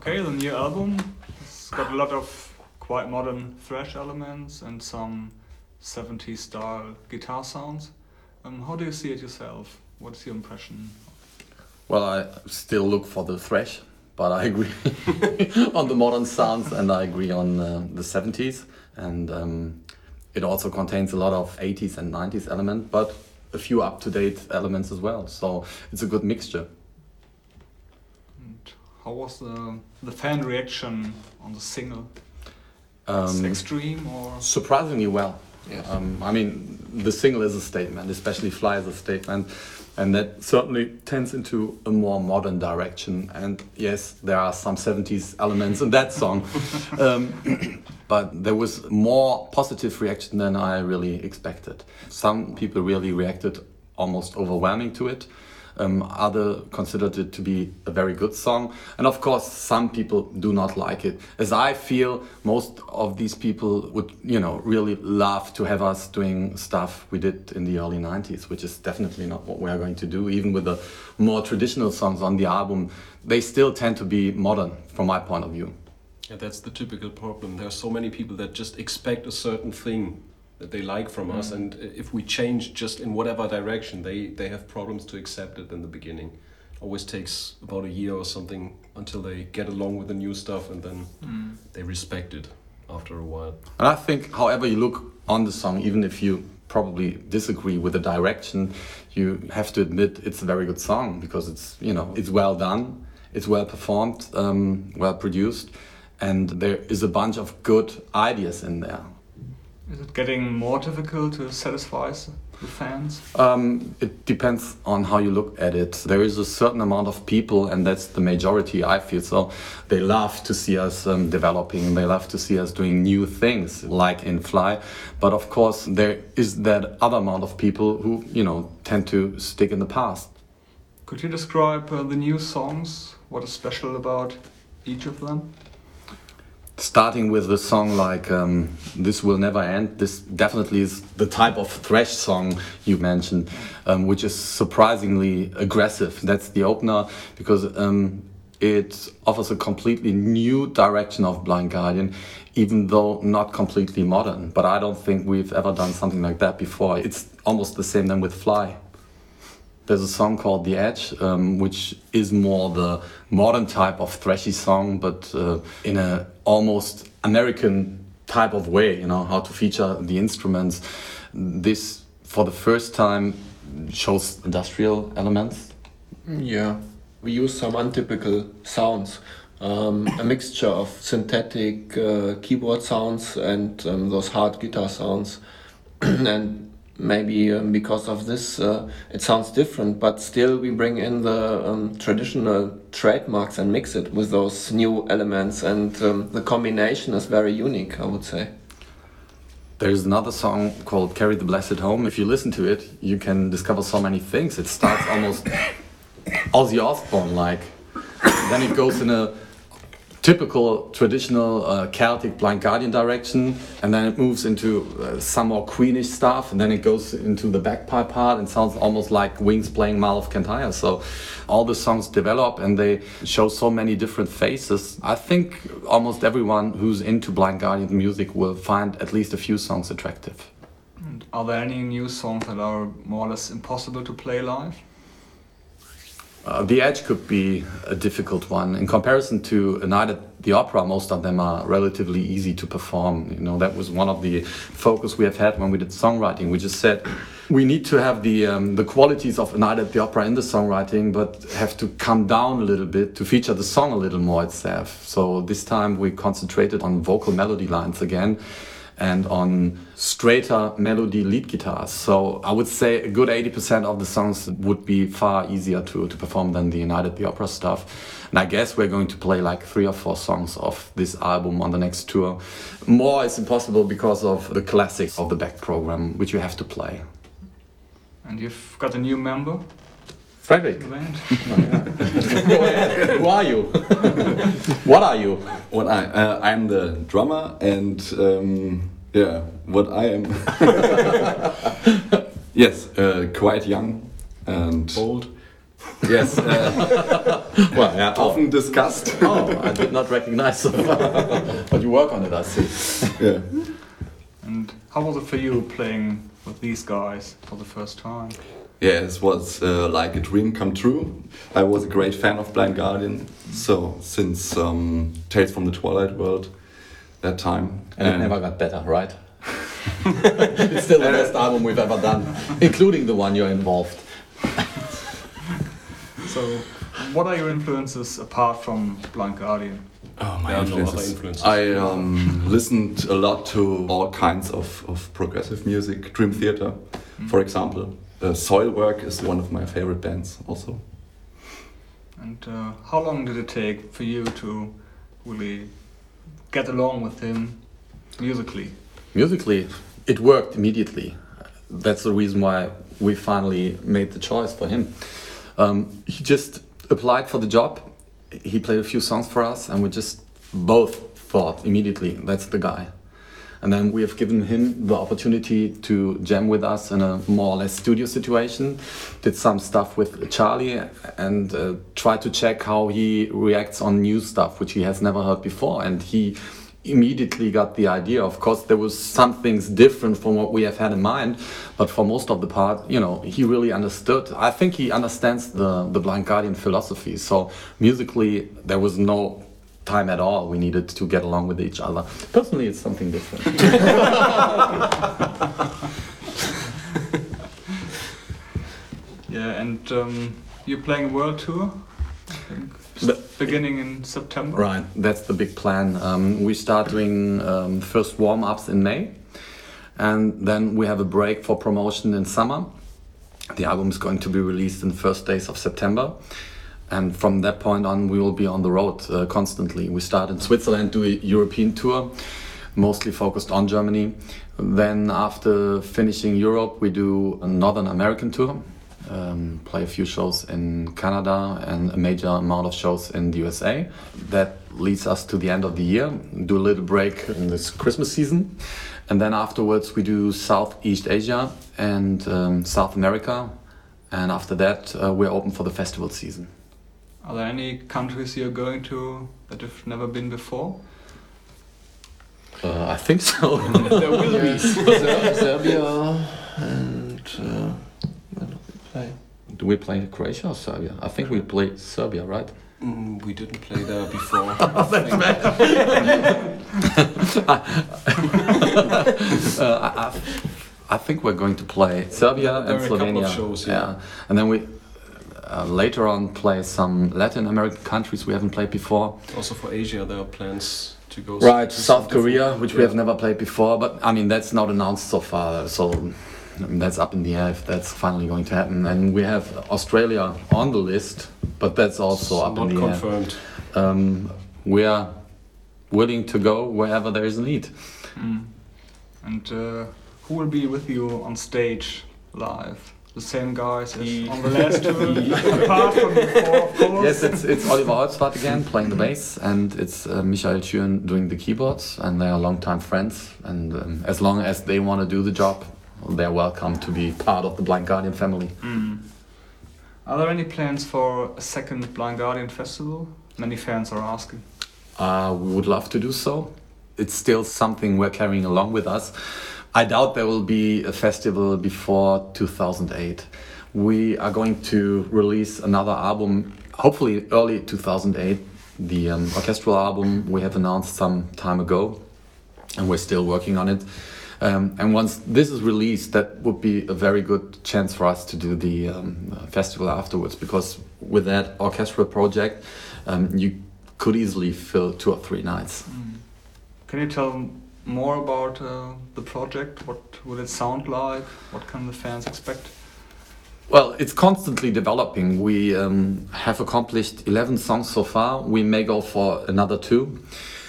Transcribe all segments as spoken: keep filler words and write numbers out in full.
Okay, the new album has got a lot of quite modern thrash elements and some seventies style guitar sounds. Um, how do you see it yourself? What's your impression? Well, I still look for the thrash, but I agree on the modern sounds, and I agree on uh, the seventies. And um, it also contains a lot of eighties and nineties elements, but a few up-to-date elements as well. So it's a good mixture. And how was the the fan reaction on the single? Um, extreme or surprisingly well. Yes. Um, I mean, the single is a statement, especially Fly is a statement, and that certainly tends into a more modern direction. And yes, there are some seventies elements in that song, um, but there was more positive reaction than I really expected. Some people really reacted almost overwhelming to it. Um, other considered it to be a very good song, and of course some people do not like it. As I feel, most of these people would, you know, really love to have us doing stuff we did in the early nineties, which is definitely not what we are going to do. Even with the more traditional songs on the album, they still tend to be modern from my point of view. Yeah, that's the typical problem. There are so many people that just expect a certain thing that they like from us, and if we change just in whatever direction, they, they have problems to accept it in the beginning. Always takes about a year or something until they get along with the new stuff, and then mm. they respect it after a while. And I think, however you look on the song, even if you probably disagree with the direction, you have to admit it's a very good song, because it's, you know, it's well done, it's well performed, um, well produced, and there is a bunch of good ideas in there. Is it getting more difficult to satisfy the fans? Um, it depends on how you look at it. There is a certain amount of people, and that's the majority, I feel. So they love to see us um, developing. They love to see us doing new things, like in Fly. But of course, there is that other amount of people who, you know, tend to stick in the past. Could you describe uh, the new songs? What is special about each of them? Starting with a song like um, This Will Never End, this definitely is the type of thrash song you mentioned, um, which is surprisingly aggressive. That's the opener, because um, it offers a completely new direction of Blind Guardian, even though not completely modern. But I don't think we've ever done something like that before. It's almost the same then with Fly. There's a song called The Edge, um, which is more the modern type of thrashy song, but uh, in a almost American type of way, you know, how to feature the instruments. This, for the first time, shows industrial elements. Yeah, we use some untypical sounds. Um, a mixture of synthetic uh, keyboard sounds and um, those hard guitar sounds. And maybe um, because of this uh, it sounds different, but still we bring in the um, traditional trademarks and mix it with those new elements, and um, the combination is very unique, I would say. There's another song called Carry the Blessed Home. If you listen to it, you can discover so many things. It starts almost Ozzy Osbourne-like. Then it goes in a typical traditional uh, Celtic Blind Guardian direction, and then it moves into uh, some more Queenish stuff, and then it goes into the bagpipe part and sounds almost like Wings playing Mall of Kintyre. So all the songs develop and they show so many different faces. I think almost everyone who's into Blind Guardian music will find at least a few songs attractive. And are there any new songs that are more or less impossible to play live? Uh, the Edge could be a difficult one. In comparison to A Night at the Opera, most of them are relatively easy to perform. You know, that was one of the focus we have had when we did songwriting. We just said we need to have the um, the qualities of A Night at the Opera in the songwriting, but have to come down a little bit to feature the song a little more itself. So this time we concentrated on vocal melody lines again, and on straighter melody lead guitars. So I would say a good eighty percent of the songs would be far easier to, to perform than the United the Opera stuff. And I guess we're going to play like three or four songs of this album on the next tour. More is impossible because of the classics of the back program, which you have to play. And you've got a new member? Fredrik. Go ahead. Who are you? What are you? What I uh, I'm the drummer, and um, yeah, what I am. Yes, uh, quite young and Bold. Yes. Uh, Well, yeah. often discussed. Oh, I did not recognize so far. But you work on it, I see. Yeah. And how was it for you playing with these guys for the first time? Yeah, it was uh, like a dream come true. I was a great fan of Blind Guardian, so since um, Tales from the Twilight World, that time. And it never got better, right? It's still the best album we've ever done, including the one you're involved. So, what are your influences apart from Blind Guardian? Oh, my There are no influences. other influences. I um, listened a lot to all kinds of, of progressive music, Dream Theater, for example. Uh, Soilwork is one of my favorite bands also. And uh, how long did it take for you to really get along with him musically? Musically, it worked immediately. That's the reason why we finally made the choice for him. Um, he just applied for the job. He played a few songs for us, and we just both thought immediately, that's the guy. And then we have given him the opportunity to jam with us in a more or less studio situation. Did some stuff with Charlie and uh, tried to check how he reacts on new stuff, which he has never heard before. And he immediately got the idea. Of course, there was some things different from what we have had in mind, but for most of the part, you know, he really understood. I think he understands the, the Blind Guardian philosophy. So musically, there was no time at all we needed to get along with each other. Personally, it's something different. Yeah, and um, you're playing a world tour? I think, The- beginning in September? Right, that's the big plan. Um, we start doing um, first warm-ups in May, and then we have a break for promotion in summer. The album is going to be released in the first days of September. And from that point on, we will be on the road uh, constantly. We start in Switzerland, do a European tour, mostly focused on Germany. Then after finishing Europe, we do a Northern American tour, um, play a few shows in Canada and a major amount of shows in the U S A. That leads us to the end of the year, do a little break in this Christmas season. And then afterwards, we do Southeast Asia and um, South America. And after that, uh, we're open for the festival season. Are there any countries you're going to that you've never been before? Uh, I think so. There will be. Ser- Serbia and uh, where do we play? Do we play Croatia or Serbia? I think we play Serbia, right? Mm, we didn't play there before. uh, I, I, I think we're going to play Serbia There and are a couple of Slovenia. shows, yeah. And then we uh, later on play some Latin American countries we haven't played before. Also for Asia, there are plans to go. Right, to South some Korea, different- which we have never played before, but I mean that's not announced so far, so I mean, that's up in the air if that's finally going to happen. And we have Australia on the list, but that's also up not in the air. confirmed. Um, we are willing to go wherever there is a need. Mm. And uh, who will be with you on stage live? The same guys as He- on the last tour, apart from before, of course. Yes, it's it's Oliver Olsvart again playing the bass, and it's uh, Michael Schüren doing the keyboards, and they are longtime friends. And um, as long as they want to do the job, they're welcome to be part of the Blind Guardian family. Mm. Are there any plans for a second Blind Guardian festival? Many fans are asking. Uh, we would love to do so. It's still something we're carrying along with us. I doubt there will be a festival before two thousand eight. We are going to release another album, hopefully early two thousand eight. The um, orchestral album we have announced some time ago, and we're still working on it. Um, and once this is released, that would be a very good chance for us to do the um, festival afterwards, because with that orchestral project, um, you could easily fill two or three nights. Mm. Can you tell more about uh, the project? What will it sound like? What can the fans expect? Well, it's constantly developing. We um, have accomplished eleven songs so far. We may go for another two.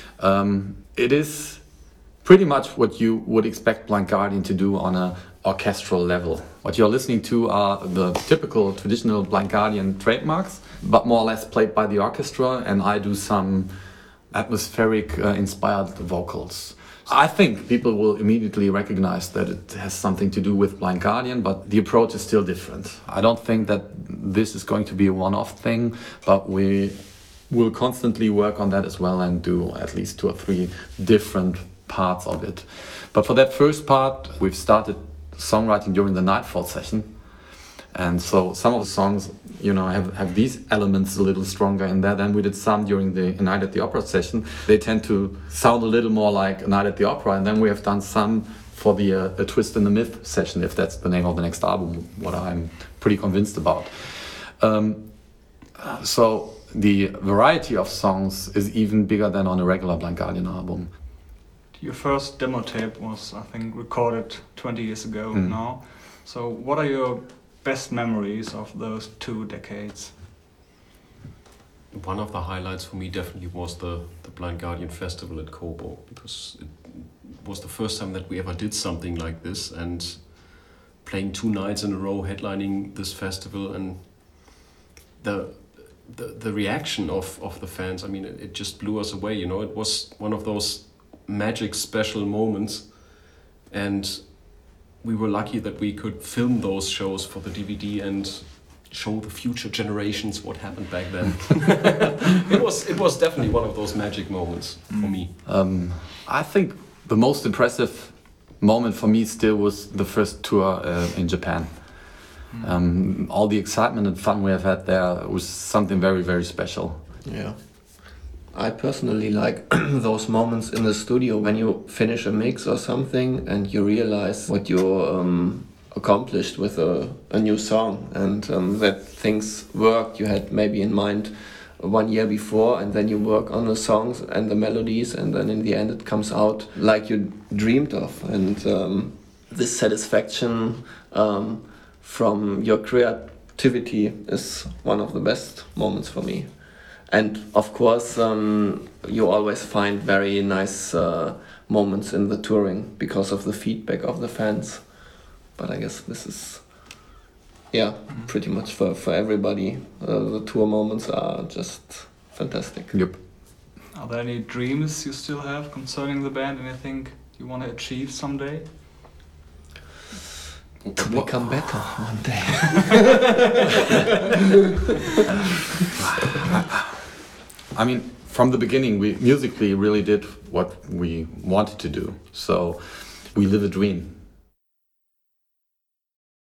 Um, it is pretty much what you would expect Blind Guardian to do on a orchestral level. What you're listening to are the typical traditional Blind Guardian trademarks, but more or less played by the orchestra, and I do some atmospheric, uh, inspired vocals. I think people will immediately recognize that it has something to do with Blind Guardian, but the approach is still different. I don't think that this is going to be a one-off thing, but we will constantly work on that as well and do at least two or three different parts of it. But for that first part, we've started songwriting during the Nightfall session. And so some of the songs, you know, have, have these elements a little stronger in there. Then we did some during the A Night at the Opera session. They tend to sound a little more like A Night at the Opera. And then we have done some for the uh, A Twist in the Myth session, if that's the name of the next album, what I'm pretty convinced about. Um, so the variety of songs is even bigger than on a regular Blind Guardian album. Your first demo tape was, I think, recorded twenty years ago Mm. now. So what are your best memories of those two decades? One of the highlights for me definitely was the, the Blind Guardian Festival at Coburg, because it was the first time that we ever did something like this, and playing two nights in a row, headlining this festival, and the the, the reaction of, of the fans, I mean, it, it just blew us away, you know. It was one of those magic special moments, and we were lucky that we could film those shows for the D V D and show the future generations what happened back then. it was it was definitely one of those magic moments mm. for me. Um, I think the most impressive moment for me still was the first tour uh, in Japan. Mm. Um, all the excitement and fun we have had there was something very, very special. Yeah. I personally like those moments in the studio when you finish a mix or something and you realize what you um, accomplished with a, a new song, and um, that things worked you had maybe in mind one year before, and then you work on the songs and the melodies, and then in the end it comes out like you dreamed of. And um, this satisfaction um, from your creativity is one of the best moments for me. And of course, um, you always find very nice uh, moments in the touring because of the feedback of the fans. But I guess this is, yeah, pretty much for, for everybody. Uh, the tour moments are just fantastic. Yep. Are there any dreams you still have concerning the band? Anything you want to achieve someday? To become better one day. I mean, from the beginning, we musically really did what we wanted to do. So we live a dream.